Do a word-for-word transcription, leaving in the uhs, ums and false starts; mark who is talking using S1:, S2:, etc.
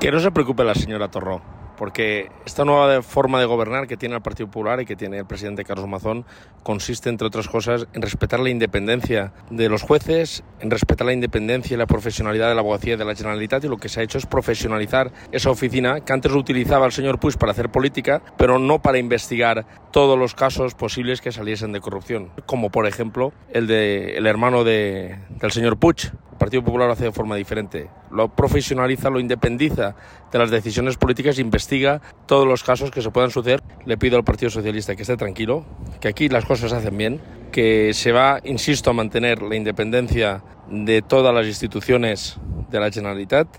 S1: Que no se preocupe la señora Torró, porque esta nueva forma de gobernar que tiene el Partido Popular y que tiene el presidente Carlos Mazón consiste, entre otras cosas, en respetar la independencia de los jueces, en respetar la independencia y la profesionalidad de la abogacía y de la Generalitat, y lo que se ha hecho es profesionalizar esa oficina que antes lo utilizaba el señor Puig para hacer política, pero no para investigar todos los casos posibles que saliesen de corrupción, como por ejemplo el de el hermano de, del señor Puig. El Partido Popular lo hace de forma diferente, lo profesionaliza, lo independiza de las decisiones políticas e investiga todos los casos que se puedan suceder. Le pido al Partido Socialista que esté tranquilo, que aquí las cosas se hacen bien, que se va, insisto, a mantener la independencia de todas las instituciones de la Generalitat.